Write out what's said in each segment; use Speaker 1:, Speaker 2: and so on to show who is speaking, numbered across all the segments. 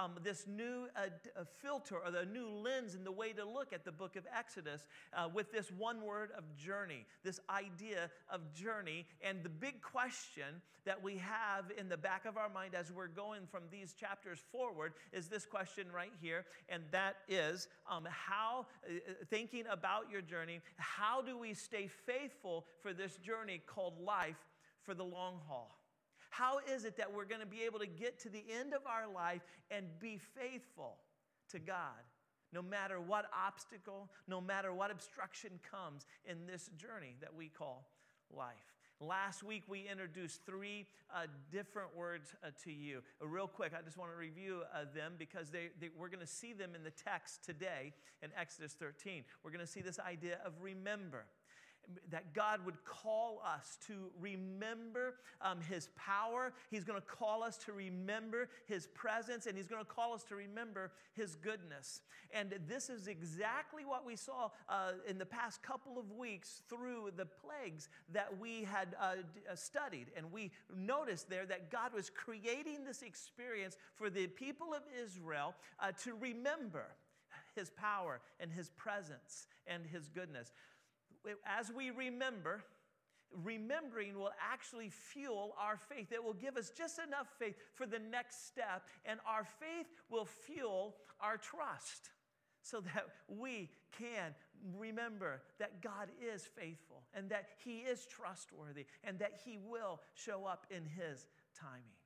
Speaker 1: this new filter or the new lens in the way to look at the book of Exodus with this one word of journey, this idea of journey. And the big question that we have in the back of our mind as we're going from these chapters forward is this question right here, and that is how, thinking about your journey, how do we stay faithful for this journey called life for the long haul? How is it that we're going to be able to get to the end of our life and be faithful to God, no matter what obstacle, no matter what obstruction comes in this journey that we call life? Last week, we introduced three different words to you. Real quick, I just want to review them because we're going to see them in the text today in Exodus 13. We're going to see this idea of remember. That God would call us to remember His power. He's going to call us to remember His presence, and He's going to call us to remember His goodness. And this is exactly what we saw in the past couple of weeks through the plagues that we had studied. And we noticed there that God was creating this experience for the people of Israel to remember His power and His presence and His goodness. As we remember, remembering will actually fuel our faith. It will give us just enough faith for the next step, and our faith will fuel our trust so that we can remember that God is faithful and that He is trustworthy and that He will show up in His timing.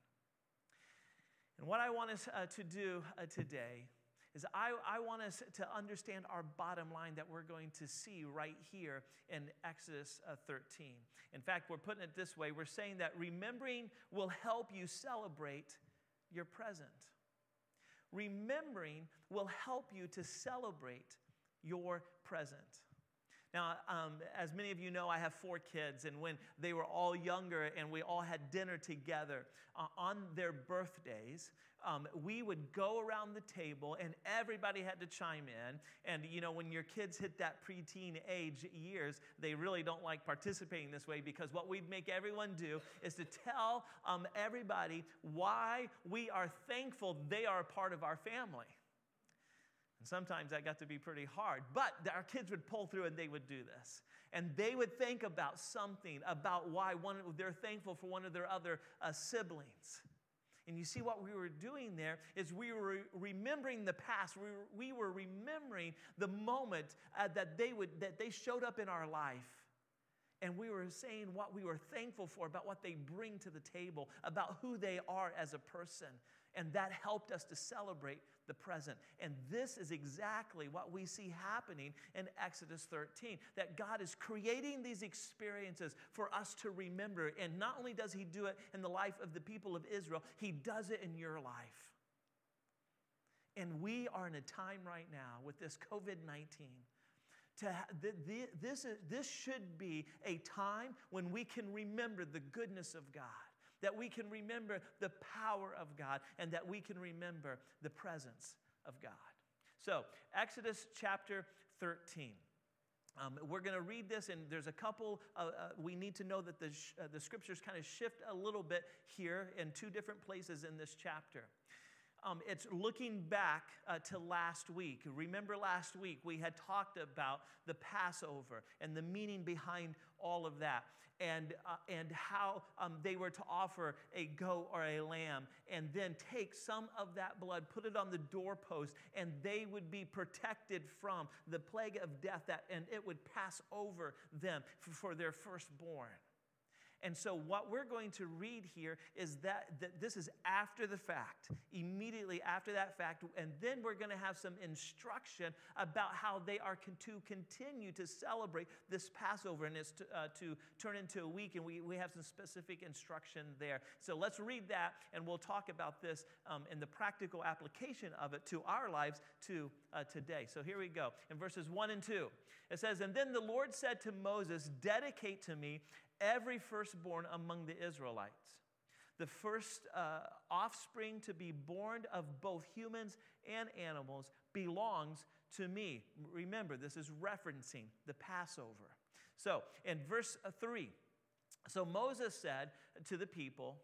Speaker 1: And what I want us to do today is I want us to understand our bottom line that we're going to see right here in Exodus 13. In fact, we're putting it this way. We're saying that remembering will help you celebrate your present. Remembering will help you to celebrate your present. Now, as many of you know, I have 4 kids, and when they were all younger and we all had dinner together on their birthdays, we would go around the table and everybody had to chime in. And, you know, when your kids hit that preteen age years, they really don't like participating this way, because what we'd make everyone do is to tell everybody why we are thankful they are a part of our family. And sometimes that got to be pretty hard, but our kids would pull through and they would do this. And they would think about something, about why they're thankful for one of their other siblings. And you see what we were doing there is we were remembering the past. We were remembering the moment that they showed up in our life. And we were saying what we were thankful for, about what they bring to the table, about who they are as a person. And that helped us to celebrate the present. And this is exactly what we see happening in Exodus 13, that God is creating these experiences for us to remember. And not only does He do it in the life of the people of Israel, He does it in your life. And we are in a time right now with this COVID-19. This should be a time when we can remember the goodness of God, that we can remember the power of God, and that we can remember the presence of God. So, Exodus chapter 13. We're going to read this, and there's a couple, we need to know that the scriptures kind of shift a little bit here in 2 different places in this chapter. It's looking back to last week. Remember last week we had talked about the Passover and the meaning behind all of that, and how they were to offer a goat or a lamb and then take some of that blood, put it on the doorpost, and they would be protected from the plague of death, and it would pass over them for their firstborn. And so what we're going to read here is that this is after the fact, immediately after that fact, and then we're going to have some instruction about how they are to continue to celebrate this Passover, and it's to turn into a week, and we have some specific instruction there. So let's read that, and we'll talk about this and the practical application of it to our lives today. So here we go. In verses 1 and 2, it says, "And then the Lord said to Moses, 'Dedicate to me every firstborn among the Israelites. The first offspring to be born of both humans and animals belongs to me.'" Remember, this is referencing the Passover. So in verse 3, so Moses said to the people,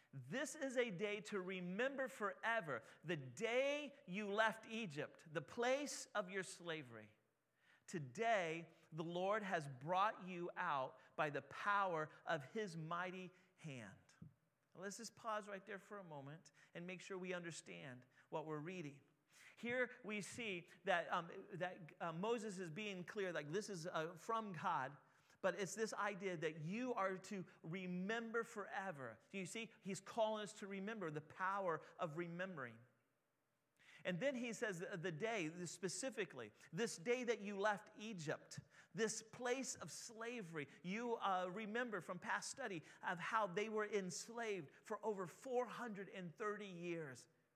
Speaker 1: This is a day to remember forever, the day you left Egypt, the place of your slavery. Today, the Lord has brought you out by the power of his mighty hand. Now, let's just pause right there for a moment and make sure we understand what we're reading. Here we see that Moses is being clear, like this is from God. But it's this idea that you are to remember forever. Do you see? He's calling us to remember, the power of remembering. And then he says the day, specifically, this day that you left Egypt, this place of slavery. You remember from past study of how they were enslaved for over 430 years.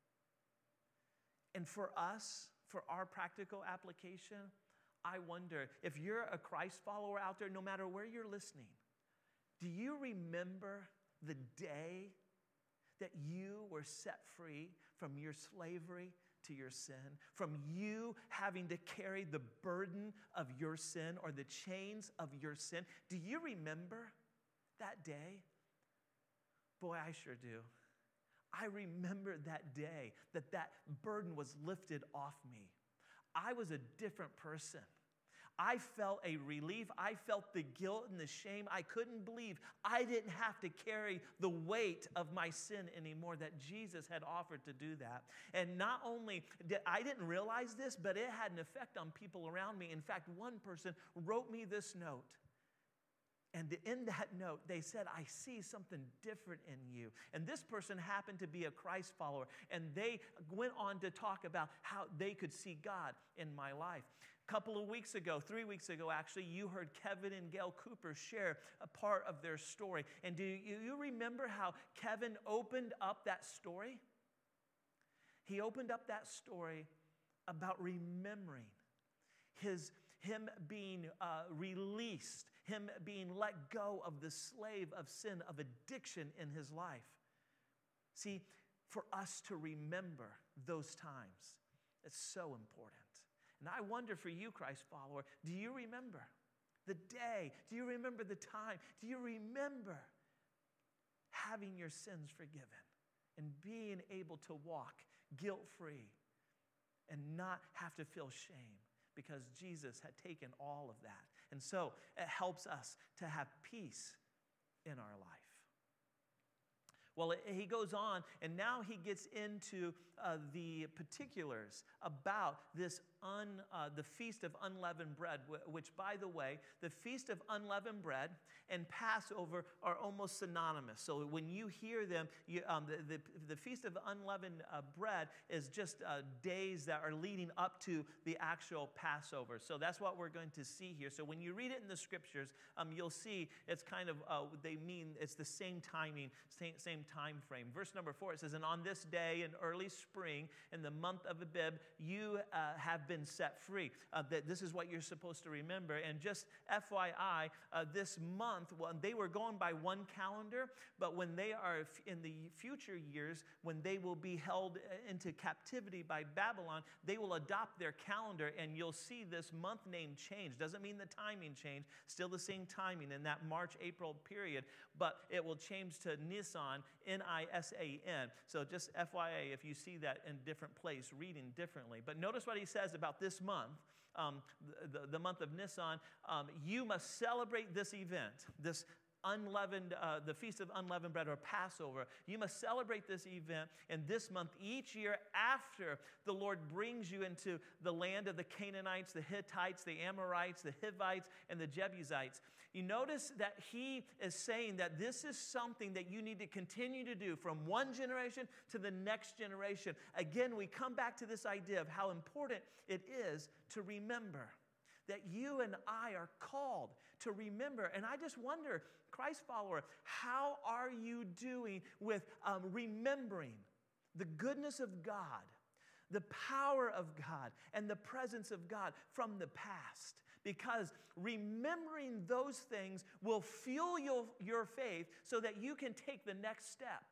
Speaker 1: And for us, for our practical application, I wonder if you're a Christ follower out there, no matter where you're listening, do you remember the day that you were set free from your slavery to your sin, from you having to carry the burden of your sin or the chains of your sin? Do you remember that day? Boy, I sure do. I remember that day that burden was lifted off me. I was a different person. I felt a relief. I felt the guilt and the shame. I couldn't believe I didn't have to carry the weight of my sin anymore, that Jesus had offered to do that. And not only did I didn't realize this, but it had an effect on people around me. In fact, one person wrote me this note. And in that note, they said, I see something different in you. And this person happened to be a Christ follower. And they went on to talk about how they could see God in my life. A couple of weeks ago, 3 weeks ago actually, you heard Kevin and Gail Cooper share a part of their story. And do you remember how Kevin opened up that story? He opened up that story about remembering him being released, him being let go of the slave of sin, of addiction in his life. See, for us to remember those times, it's so important. And I wonder for you, Christ follower, do you remember the day? Do you remember the time? Do you remember having your sins forgiven and being able to walk guilt-free and not have to feel shame? Because Jesus had taken all of that. And so it helps us to have peace in our life. Well, he goes on, and now he gets into the particulars about this the Feast of Unleavened Bread, which, by the way, the Feast of Unleavened Bread and Passover are almost synonymous. So when you hear them, the Feast of Unleavened Bread is just days that are leading up to the actual Passover. So that's what we're going to see here. So when you read it in the scriptures, you'll see it's kind of, they mean it's the same timing, same time frame. Verse number 4, it says, and on this day in early spring, in the month of Abib, you have been set free. That this is what you're supposed to remember. And just FYI, this month, well, they were going by one calendar, but when they are in the future years, when they will be held into captivity by Babylon, they will adopt their calendar, and you'll see this month name change. Doesn't mean the timing change, still the same timing in that March-April period, but it will change to Nisan, Nisan. So just FYI, if you see that in different place, reading differently. But notice what he says about this month, the month of Nisan. You must celebrate this event, this unleavened, the Feast of Unleavened Bread, or Passover. You must celebrate this event in this month each year after the Lord brings you into the land of the Canaanites, the Hittites, the Amorites, the Hivites, and the Jebusites. You notice that he is saying that this is something that you need to continue to do from one generation to the next generation. Again, we come back to this idea of how important it is to remember, that you and I are called to remember. And I just wonder, Christ follower, how are you doing with remembering the goodness of God, the power of God, and the presence of God from the past? Because remembering those things will fuel your faith so that you can take the next step,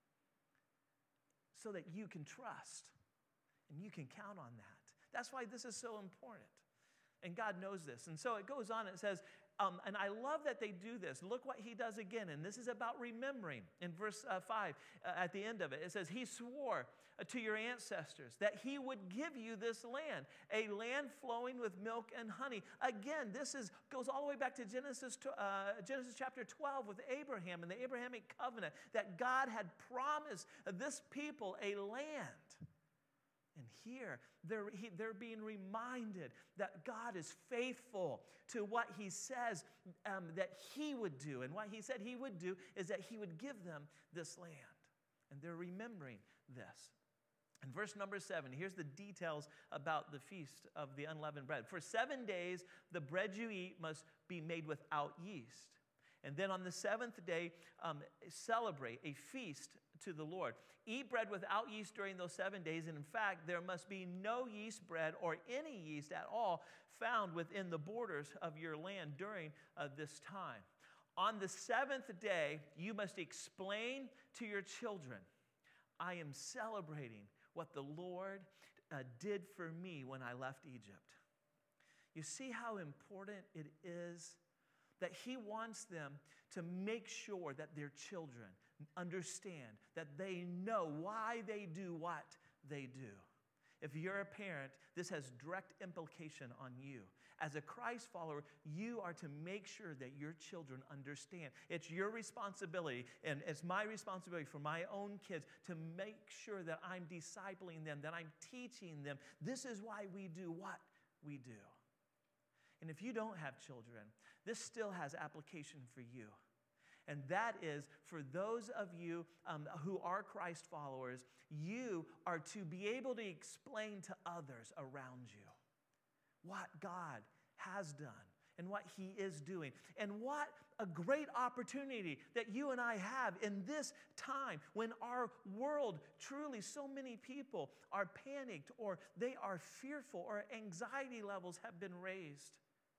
Speaker 1: so that you can trust and you can count on that. That's why this is so important. And God knows this. And so it goes on, it says, And I love that they do this. Look what he does again. And this is about remembering. In verse 5, at the end of it, it says, he swore to your ancestors that he would give you this land, a land flowing with milk and honey. Again, goes all the way back to Genesis chapter 12 with Abraham and the Abrahamic covenant, that God had promised this people a land. And here, they're being reminded that God is faithful to what he says that he would do. And what he said he would do is that he would give them this land. And they're remembering this. In verse number 7, here's the details about the feast of the unleavened bread. For 7 days, the bread you eat must be made without yeast. And then on the seventh day, celebrate a feast to the Lord. Eat bread without yeast during those 7 days. And in fact, there must be no yeast bread or any yeast at all found within the borders of your land during this time. On the seventh day, you must explain to your children, I am celebrating what the Lord did for me when I left Egypt. You see how important it is that he wants them to make sure that their children understand, that they know why they do what they do. If you're a parent, this has direct implication on you. As a Christ follower, you are to make sure that your children understand. It's your responsibility, and it's my responsibility for my own kids to make sure that I'm discipling them, that I'm teaching them. This is why we do what we do. And if you don't have children, this still has application for you. And that is for those of you who are Christ followers, you are to be able to explain to others around you what God has done and what he is doing. And what a great opportunity that you and I have in this time when our world, truly so many people are panicked or they are fearful or anxiety levels have been raised.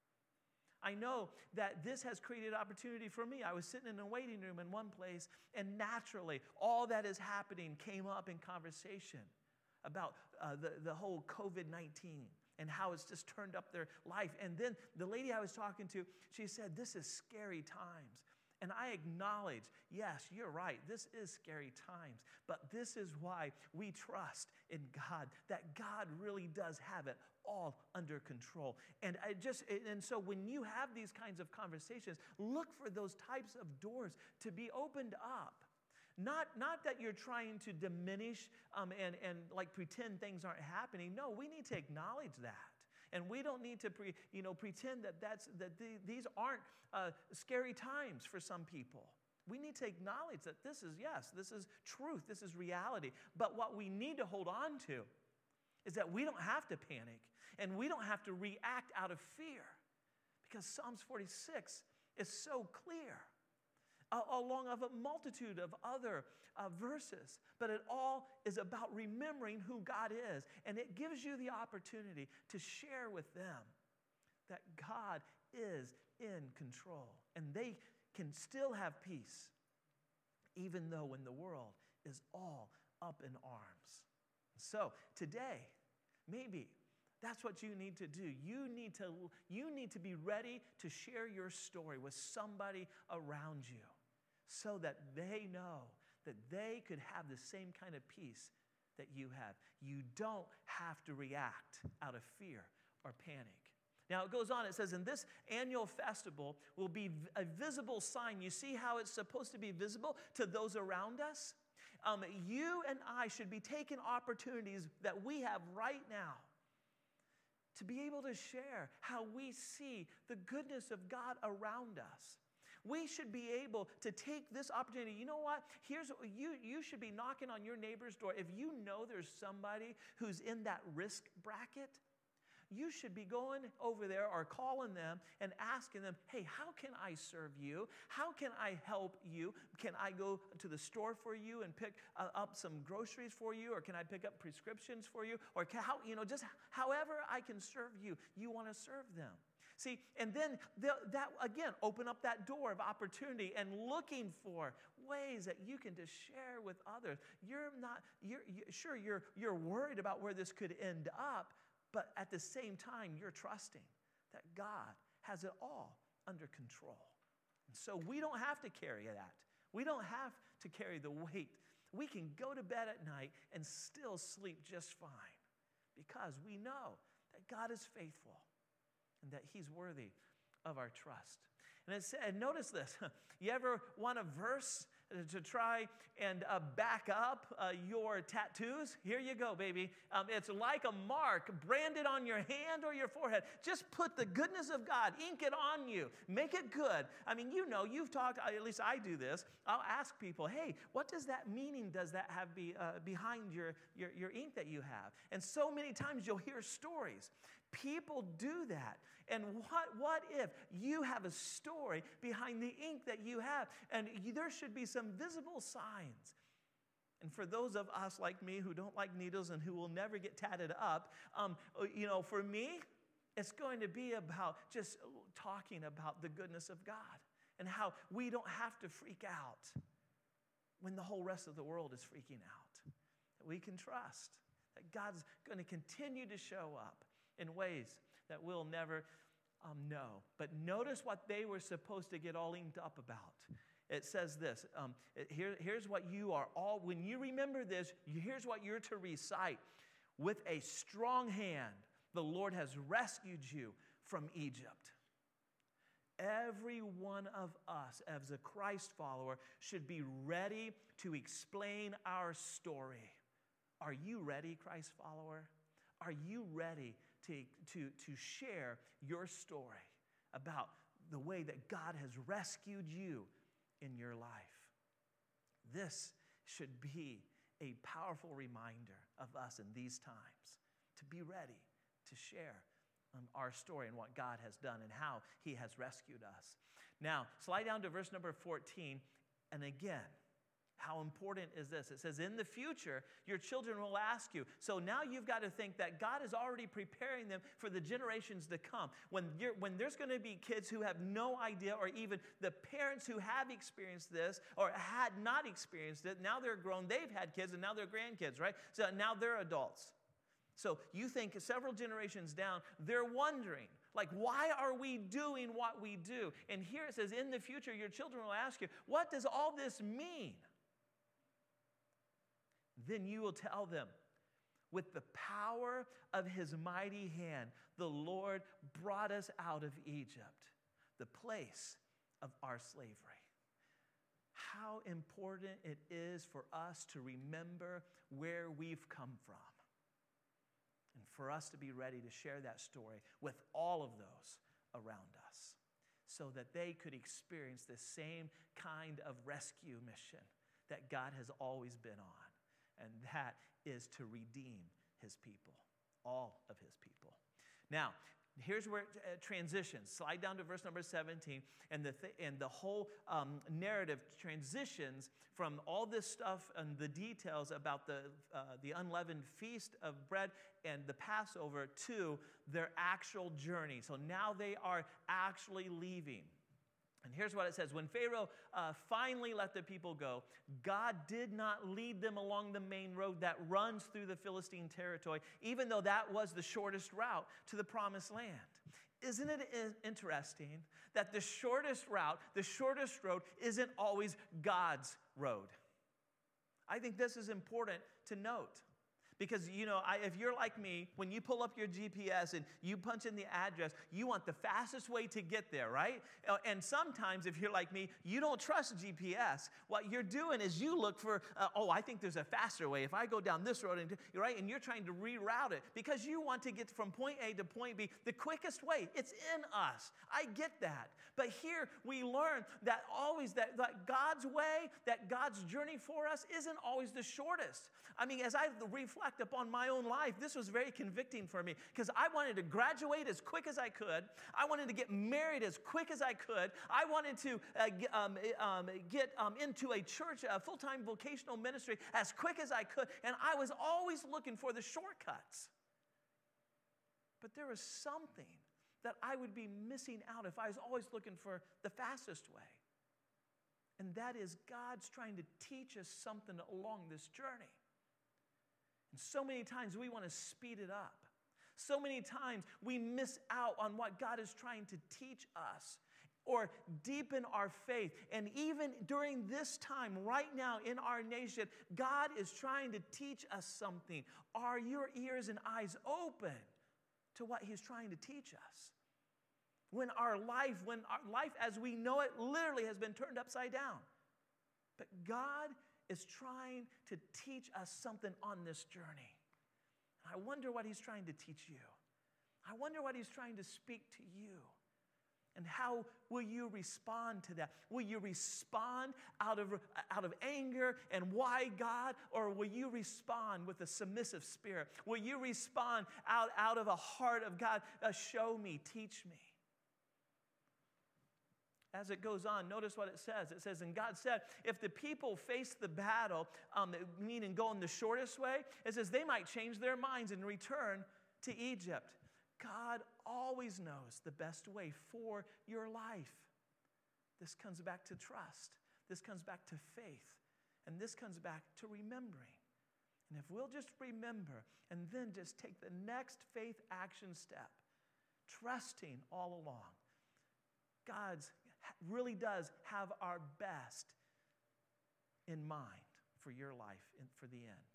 Speaker 1: I know that this has created opportunity for me. I was sitting in a waiting room in one place, and naturally, all that is happening came up in conversation about the whole COVID-19 and how it's just turned up their life. And then the lady I was talking to, she said, this is scary times. And I acknowledge, yes, you're right, this is scary times. But this is why we trust in God, that God really does have it all under control. And so when you have these kinds of conversations, look for those types of doors to be opened up. Not that you're trying to diminish and like pretend things aren't happening. No, we need to acknowledge that. And we don't need to pretend that these aren't scary times for some people. We need to acknowledge that this is truth, this is reality. But what we need to hold on to is that we don't have to panic and we don't have to react out of fear, because Psalms 46 is so clear, along of a multitude of other verses. But it all is about remembering who God is. And it gives you the opportunity to share with them that God is in control. And they can still have peace, even though when the world is all up in arms. So today, maybe that's what you need to do. You need to be ready to share your story with somebody around you, so that they know that they could have the same kind of peace that you have. You don't have to react out of fear or panic. Now it goes on, it says, and this annual festival will be a visible sign. You see how it's supposed to be visible to those around us? You and I should be taking opportunities that we have right now to be able to share how we see the goodness of God around us. We should be able to take this opportunity. You know what? You should be knocking on your neighbor's door. If you know there's somebody who's in that risk bracket, you should be going over there or calling them and asking them, hey, how can I serve you? How can I help you? Can I go to the store for you and pick up some groceries for you? Or can I pick up prescriptions for you? Or just however I can serve you, you want to serve them. See, and then that, again, open up that door of opportunity and looking for ways that you can just share with others. You're worried about where this could end up, but at the same time, you're trusting that God has it all under control. And so we don't have to carry that. We don't have to carry the weight. We can go to bed at night and still sleep just fine because we know that God is faithful and that he's worthy of our trust. And notice this. You ever want a verse to try and back up your tattoos? Here you go, baby. It's like a mark branded on your hand or your forehead. Just put the goodness of God, ink it on you, make it good. I mean, you've talked, at least I do this. I'll ask people, hey, what does that meaning does that have behind your ink that you have? And so many times you'll hear stories. People do that. And what if you have a story behind the ink that you have? And there should be some visible signs. And for those of us like me who don't like needles and who will never get tatted up, for me, it's going to be about just talking about the goodness of God and how we don't have to freak out when the whole rest of the world is freaking out. That we can trust that God's going to continue to show up in ways that we'll never know. But notice what they were supposed to get all inked up about. It says this, here's what you are all, when you remember this, here's what you're to recite. With a strong hand, the Lord has rescued you from Egypt. Every one of us as a Christ follower should be ready to explain our story. Are you ready, Christ follower? Are you ready to share your story about the way that God has rescued you in your life? This should be a powerful reminder of us in these times to be ready to share our story and what God has done and how he has rescued us. Now, slide down to verse number 14, and again, how important is this? It says, in the future, your children will ask you. So now you've got to think that God is already preparing them for the generations to come. When there's going to be kids who have no idea, or even the parents who have experienced this or had not experienced it, now they're grown, they've had kids, and now they're grandkids, right? So now they're adults. So you think several generations down, they're wondering, like, why are we doing what we do? And here it says, in the future, your children will ask you, what does all this mean? Then you will tell them, with the power of his mighty hand, the Lord brought us out of Egypt, the place of our slavery. How important it is for us to remember where we've come from, and for us to be ready to share that story with all of those around us, so that they could experience the same kind of rescue mission that God has always been on. And that is to redeem his people, all of his people. Now, here's where it transitions. Slide down to verse number 17, and the whole narrative transitions from all this stuff and the details about the unleavened feast of bread and the Passover to their actual journey. So now they are actually leaving. And here's what it says. When Pharaoh finally let the people go, God did not lead them along the main road that runs through the Philistine territory, even though that was the shortest route to the promised land. Isn't it interesting that the shortest route, the shortest road, isn't always God's road? I think this is important to note. Because, if you're like me, when you pull up your GPS and you punch in the address, you want the fastest way to get there, right? And sometimes, if you're like me, you don't trust GPS. What you're doing is you look for, I think there's a faster way. If I go down this road, and you're trying to reroute it because you want to get from point A to point B the quickest way. It's in us. I get that. But here we learn that always that God's way, that God's journey for us isn't always the shortest. I mean, as I reflect upon my own life, this was very convicting for me because I wanted to graduate as quick as I could. I wanted to get married as quick as I could. I wanted to get into a church, a full-time vocational ministry as quick as I could, and I was always looking for the shortcuts. But there was something that I would be missing out if I was always looking for the fastest way. And that is God's trying to teach us something along this journey. And so many times we want to speed it up. So many times we miss out on what God is trying to teach us or deepen our faith. And even during this time, right now in our nation, God is trying to teach us something. Are your ears and eyes open to what He's trying to teach us? When our life as we know it literally has been turned upside down. But God is trying to teach us something on this journey. I wonder what He's trying to teach you. I wonder what He's trying to speak to you. And how will you respond to that? Will you respond out of anger and why God? Or will you respond with a submissive spirit? Will you respond out of a heart of God? Show me, teach me. As it goes on, notice what it says. It says, and God said, if the people face the battle, meaning going the shortest way, it says they might change their minds and return to Egypt. God always knows the best way for your life. This comes back to trust. This comes back to faith. And this comes back to remembering. And if we'll just remember and then just take the next faith action step, trusting all along, God really does have our best in mind for your life and for the end.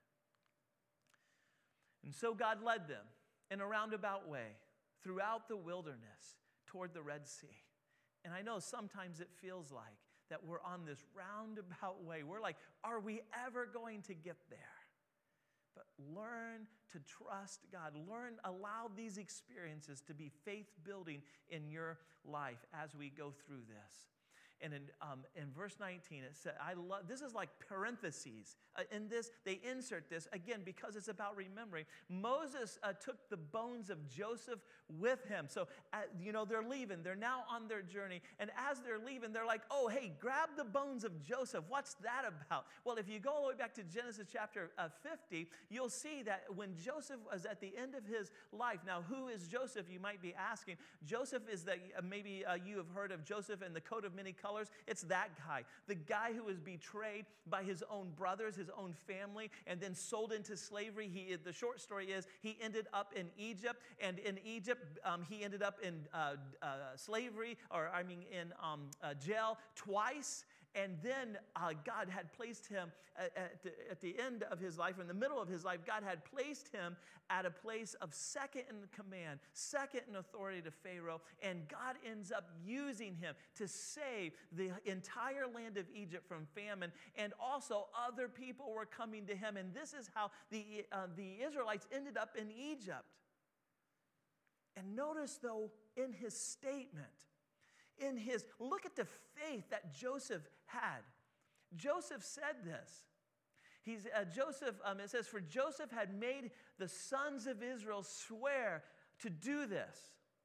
Speaker 1: And so God led them in a roundabout way throughout the wilderness toward the Red Sea. And I know sometimes it feels like that we're on this roundabout way. We're like, are we ever going to get there? But learn to trust God. Allow these experiences to be faith-building in your life as we go through this. And in verse 19, it said, this is like parentheses. In this, they insert this, again, because it's about remembering. Moses took the bones of Joseph with him. So, they're leaving. They're now on their journey. And as they're leaving, they're like, oh, hey, grab the bones of Joseph. What's that about? Well, if you go all the way back to Genesis chapter 50, you'll see that when Joseph was at the end of his life. Now, who is Joseph, you might be asking. Joseph is maybe you have heard of Joseph and the coat of many colors. It's that guy, the guy who was betrayed by his own brothers, his own family, and then sold into slavery. The short story is he ended up in Egypt, and in Egypt he ended up in slavery, in jail twice. And then God had placed him at the end of his life, in the middle of his life, God had placed him at a place of second in command, second in authority to Pharaoh. And God ends up using him to save the entire land of Egypt from famine. And also other people were coming to him. And this is how the Israelites ended up in Egypt. And notice, though, in his statement, look at the faith that Joseph had. Joseph said this. It says, for Joseph had made the sons of Israel swear to do this,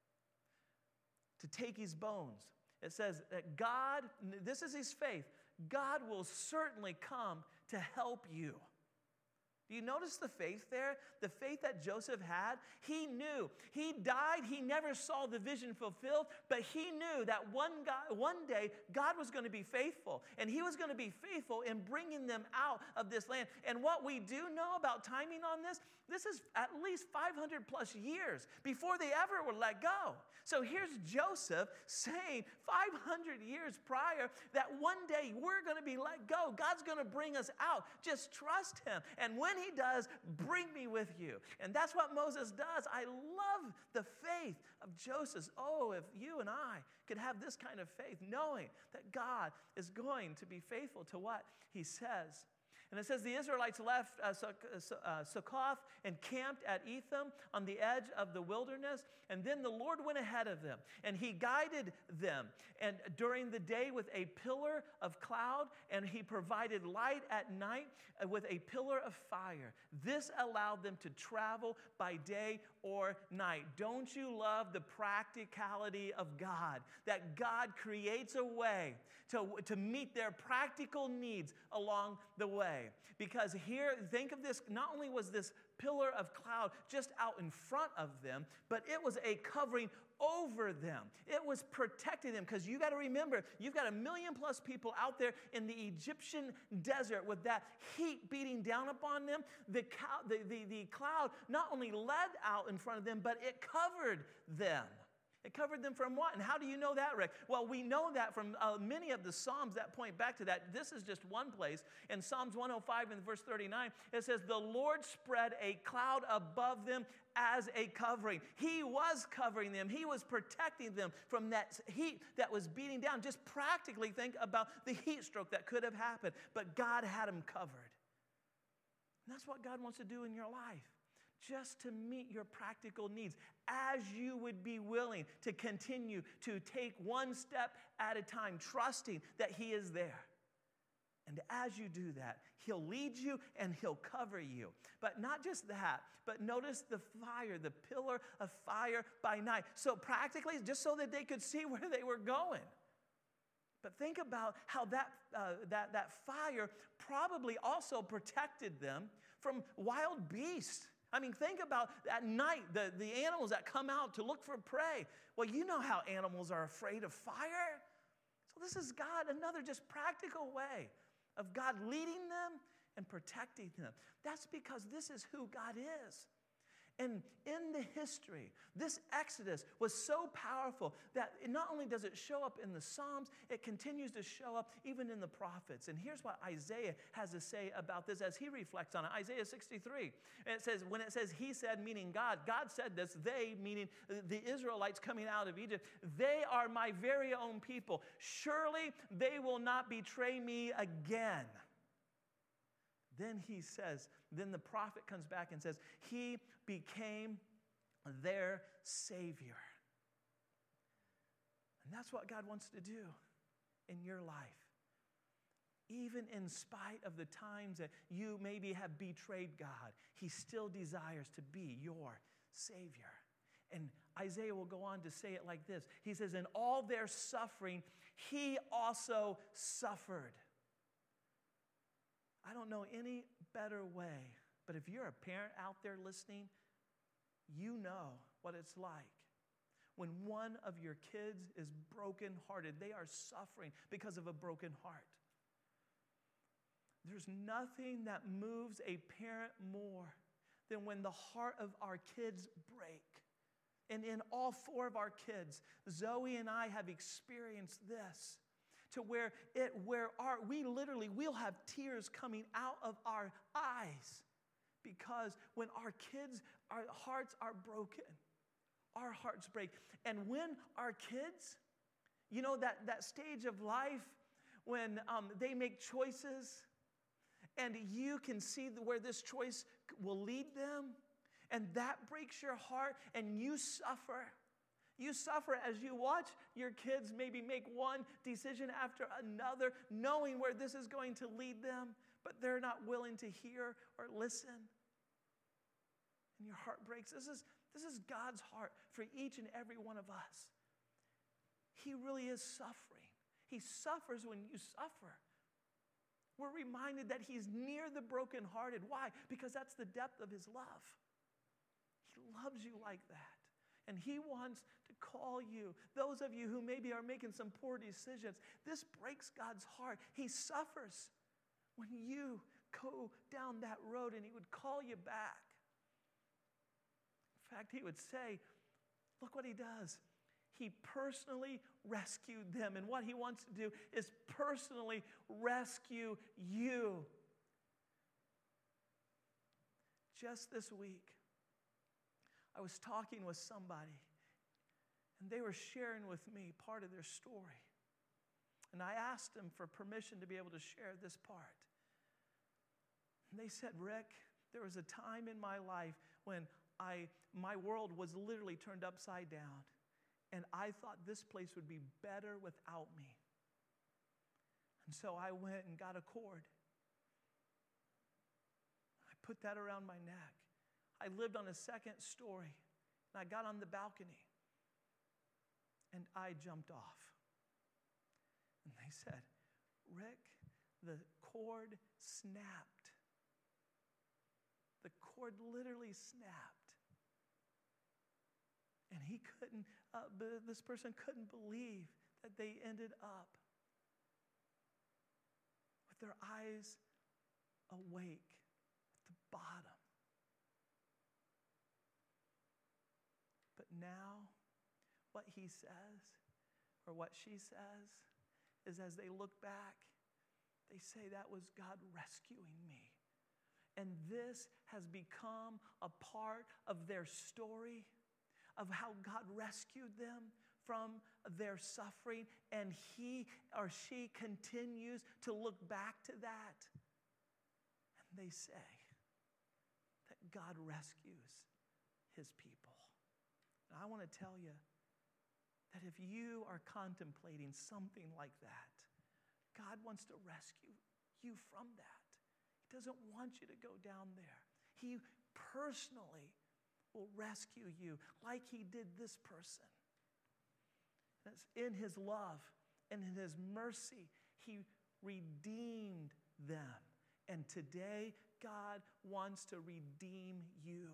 Speaker 1: to take his bones. It says that God, this is his faith, God will certainly come to help you. Do you notice the faith there? The faith that Joseph had? He knew. He died. He never saw the vision fulfilled, but he knew that one day God was going to be faithful, and he was going to be faithful in bringing them out of this land. And what we do know about timing on this is at least 500 plus years before they ever were let go. So here's Joseph saying 500 years prior that one day we're going to be let go. God's going to bring us out. Just trust him. And when he does, bring me with you. And that's what Moses does. I love the faith of Joseph. Oh, if you and I could have this kind of faith, knowing that God is going to be faithful to what he says. And it says the Israelites left Succoth and camped at Etham on the edge of the wilderness. And then the Lord went ahead of them, and he guided them. And during the day with a pillar of cloud, and he provided light at night with a pillar of fire. This allowed them to travel by day or night. Don't you love the practicality of God? That God creates a way to meet their practical needs along the way. Because here, think of this, not only was this pillar of cloud just out in front of them, but it was a covering over them. It was protecting them, because you got to remember, you've got 1 million plus people out there in the Egyptian desert with that heat beating down upon them. The cloud not only led out in front of them, but it covered them. It covered them from what? And how do you know that, Rick? Well, we know that from many of the Psalms that point back to that. This is just one place. In Psalms 105 and verse 39, it says, the Lord spread a cloud above them as a covering. He was covering them. He was protecting them from that heat that was beating down. Just practically think about the heat stroke that could have happened. But God had them covered. And that's what God wants to do in your life. Just to meet your practical needs, as you would be willing to continue to take one step at a time, trusting that He is there. And as you do that, He'll lead you and He'll cover you. But not just that, but notice the fire, the pillar of fire by night. So practically, just so that they could see where they were going. But think about how that fire probably also protected them from wild beasts. I mean, think about at night, the animals that come out to look for prey. Well, you know how animals are afraid of fire. So this is God, another just practical way of God leading them and protecting them. That's because this is who God is. And in the history, this Exodus was so powerful that not only does it show up in the Psalms, it continues to show up even in the prophets. And here's what Isaiah has to say about this as he reflects on it. Isaiah 63, and it says, when it says he said, meaning God said this, they, meaning the Israelites coming out of Egypt, they are my very own people. Surely they will not betray me again. Then he says, then the prophet comes back and says, he became their Savior. And that's what God wants to do in your life. Even in spite of the times that you maybe have betrayed God, He still desires to be your Savior. And Isaiah will go on to say it like this. He says, in all their suffering, He also suffered. I don't know any better way, but if you're a parent out there listening, you know what it's like. When one of your kids is brokenhearted, they are suffering because of a broken heart. There's nothing that moves a parent more than when the heart of our kids break. And in all four of our kids, Zoe and I have experienced this. To where we'll have tears coming out of our eyes because when our kids, our hearts are broken, our hearts break. And when our kids, you know, that stage of life when they make choices and you can see where this choice will lead them, and that breaks your heart and you suffer. You suffer as you watch your kids maybe make one decision after another, knowing where this is going to lead them, but they're not willing to hear or listen. And your heart breaks. This is God's heart for each and every one of us. He really is suffering. He suffers when you suffer. We're reminded that He's near the brokenhearted. Why? Because that's the depth of His love. He loves you like that. And He wants to call you. Those of you who maybe are making some poor decisions, this breaks God's heart. He suffers when you go down that road and He would call you back. In fact, He would say, look what He does. He personally rescued them. And what He wants to do is personally rescue you. Just this week, I was talking with somebody, and they were sharing with me part of their story. And I asked them for permission to be able to share this part. And they said, Rick, there was a time in my life when my world was literally turned upside down, and I thought this place would be better without me. And so I went and got a cord. I put that around my neck. I lived on a second story, and I got on the balcony, and I jumped off. And they said, Rick, the cord snapped. The cord literally snapped. And this person couldn't believe that they ended up with their eyes awake at the bottom. But now, what he says or what she says is as they look back, they say, that was God rescuing me. And this has become a part of their story of how God rescued them from their suffering. And he or she continues to look back to that. And they say that God rescues his people. And I want to tell you that if you are contemplating something like that, God wants to rescue you from that. He doesn't want you to go down there. He personally will rescue you like he did this person. That's in his love and in his mercy, he redeemed them. And today, God wants to redeem you.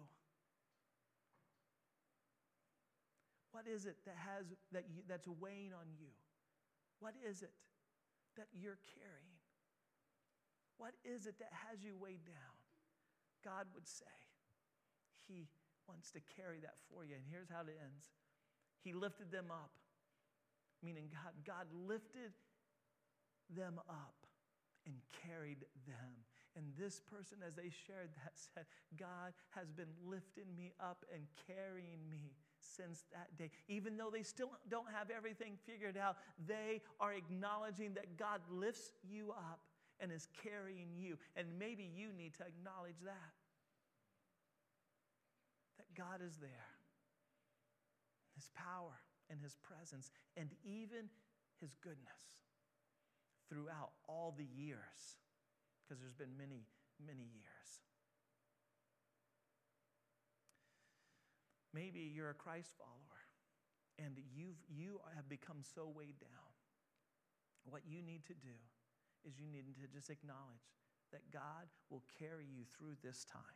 Speaker 1: What is it that's weighing on you? What is it that you're carrying? What is it that has you weighed down? God would say he wants to carry that for you. And here's how it ends. He lifted them up, meaning God lifted them up and carried them. And this person, as they shared that, said, God has been lifting me up and carrying me since that day. Even though they still don't have everything figured out, they are acknowledging that God lifts you up and is carrying you. And maybe you need to acknowledge that God is there. His power and his presence and even his goodness throughout all the years, because there's been many, many years. Maybe you're a Christ follower and you have become so weighed down. What you need to do is you need to just acknowledge that God will carry you through this time.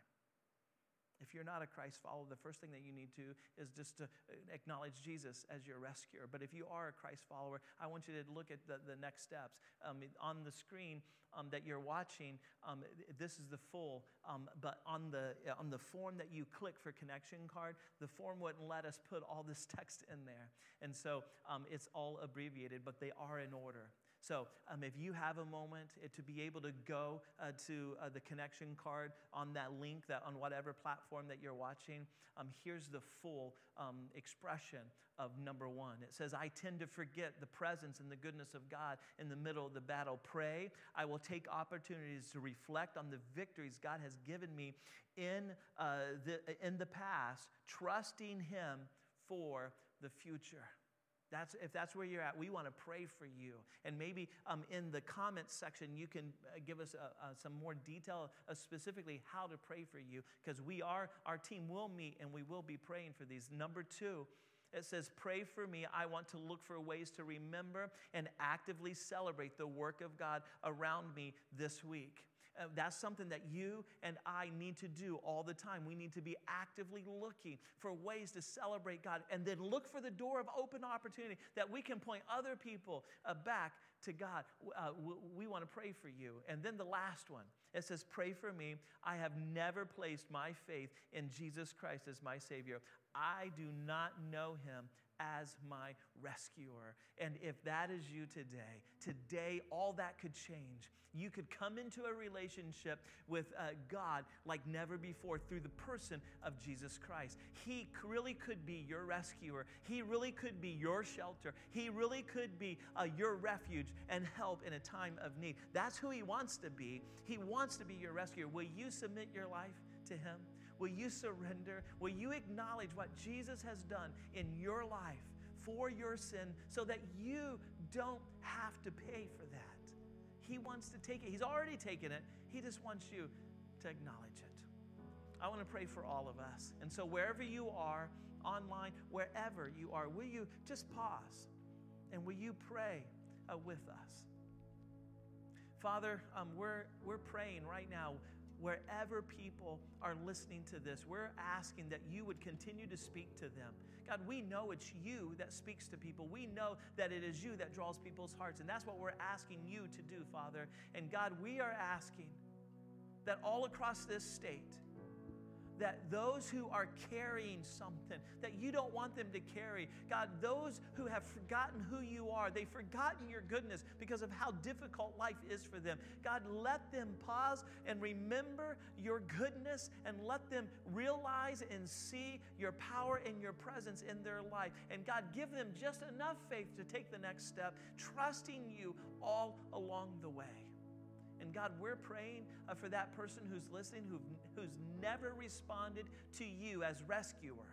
Speaker 1: If you're not a Christ follower, the first thing that you need to is just to acknowledge Jesus as your rescuer. But if you are a Christ follower, I want you to look at the next steps. On the screen that you're watching, this is the full, but on the form that you click for connection card, the form wouldn't let us put all this text in there. And so it's all abbreviated, but they are in order. So if you have a moment to be able to go to the connection card on that link, that on whatever platform that you're watching, here's the full expression of number one. It says, I tend to forget the presence and the goodness of God in the middle of the battle. Pray, I will take opportunities to reflect on the victories God has given me in the past, trusting him for the future. If that's where you're at, we want to pray for you. And maybe in the comments section, you can give us some more detail of specifically how to pray for you, because our team will meet and we will be praying for these. Number 2, it says, pray for me. I want to look for ways to remember and actively celebrate the work of God around me this week. That's something that you and I need to do all the time. We need to be actively looking for ways to celebrate God, and then look for the door of open opportunity that we can point other people back to God. We want to pray for you. And then the last one, it says, pray for me. I have never placed my faith in Jesus Christ as my Savior. I do not know him as my rescuer. And if that is you today, all that could change. You could come into a relationship with God like never before through the person of Jesus Christ. He really could be your rescuer. He really could be your shelter. He really could be your refuge and help in a time of need. That's who he wants to be. He wants to be your rescuer. Will you submit your life to him? Will you surrender? Will you acknowledge what Jesus has done in your life for your sin so that you don't have to pay for that? He wants to take it. He's already taken it. He just wants you to acknowledge it. I want to pray for all of us. And so wherever you are, online, wherever you are, will you just pause and will you pray with us? Father, we're praying right now. Wherever people are listening to this, we're asking that you would continue to speak to them. God, we know it's you that speaks to people. We know that it is you that draws people's hearts, and that's what we're asking you to do, Father. And God, we are asking that all across this state, that those who are carrying something that you don't want them to carry, God, those who have forgotten who you are, they've forgotten your goodness because of how difficult life is for them. God, let them pause and remember your goodness, and let them realize and see your power and your presence in their life. And God, give them just enough faith to take the next step, trusting you all along the way. And God, we're praying for that person who's listening, who's never responded to you as rescuer,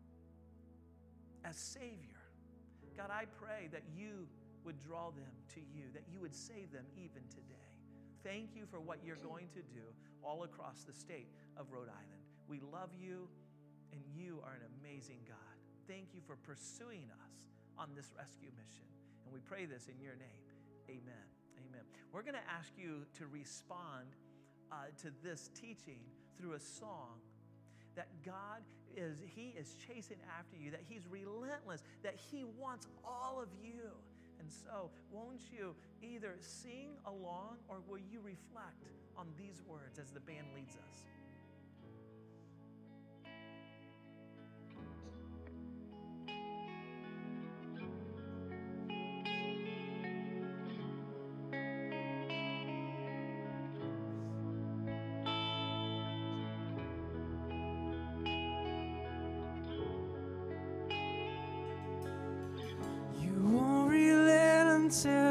Speaker 1: as Savior. God, I pray that you would draw them to you, that you would save them even today. Thank you for what you're going to do all across the state of Rhode Island. We love you, and you are an amazing God. Thank you for pursuing us on this rescue mission. And we pray this in your name. Amen. Amen. We're going to ask you to respond to this teaching through a song, that God He is chasing after you, that He's relentless, that He wants all of you. And so, won't you either sing along, or will you reflect on these words as the band leads us?
Speaker 2: You won't relent until